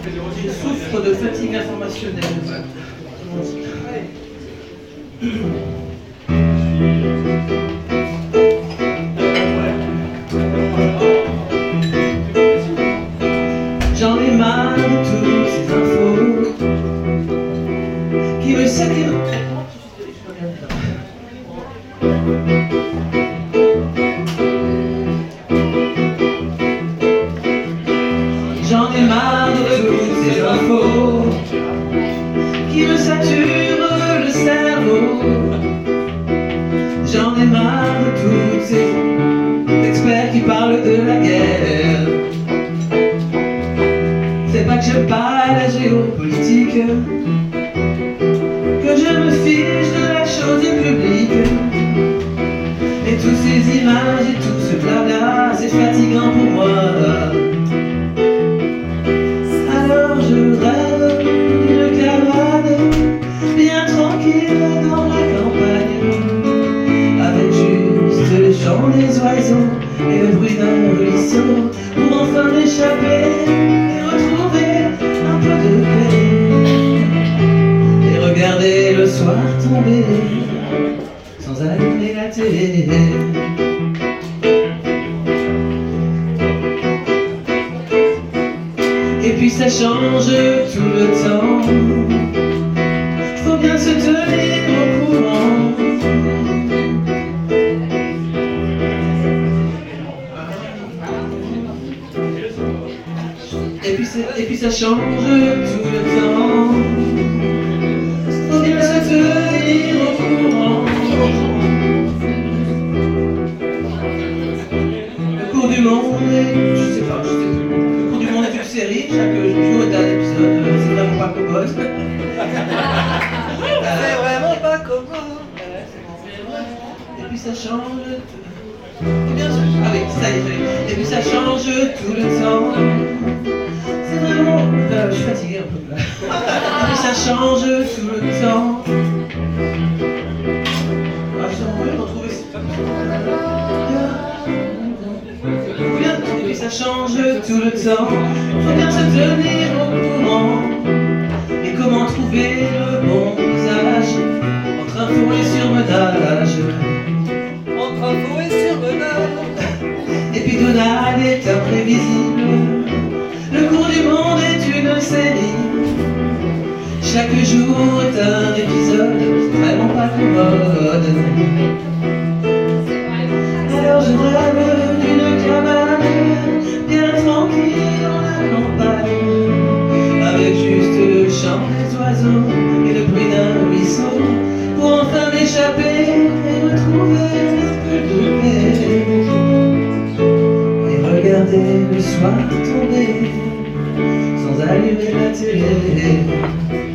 Je souffre de fatigue informationnelle. J'en ai marre de toutes ces infos qui me saccagent. J'en ai marre de toutes ces infos qui me saturent le cerveau. J'en ai marre de toutes ces experts qui parlent de la guerre. C'est pas que j'aime pas la géopolitique, que je me fiche de la chose publique. Et toutes ces images et tout ce blabla, c'est fatigant pour moi. Alors je rêve d'une cabane bien tranquille dans la campagne, avec juste le chant des oiseaux et le bruit d'un ruisseau, pour enfin m'échapper et retrouver un peu de paix, et regarder le soir tomber sans allumer la télé. Et puis ça change tout le temps, faut bien se tenir au courant. Et puis ça change tout le temps, faut bien se tenir au courant. Le cours du monde est, je sais pas, le cours du monde est une série, chaque jour est un épisode, c'est vraiment pas commode. C'est vraiment pas commode. Et puis ça change tout. Et bien sûr, ah oui, ça y est, et puis ça change tout le temps. C'est vraiment, je suis fatigué un peu là. Et puis ça change tout le temps. Ah, je suis en train de retrouver ça. Et puis ça change tout le temps. Faut bien se tenir au courant. Et comment trouver le bon usage entre info et surmenage. Entre info et surmenage. Et puis Donald est imprévisible. Le cours du monde est une série. Chaque jour est un épisode, c'est vraiment pas commode. Alors je rêve d'une cabane bien tranquille dans la campagne, avec juste le chant des oiseaux et le bruit d'un ruisseau, pour enfin m'échapper et retrouver un peu de paix, et regarder le soir tomber sans allumer la télé.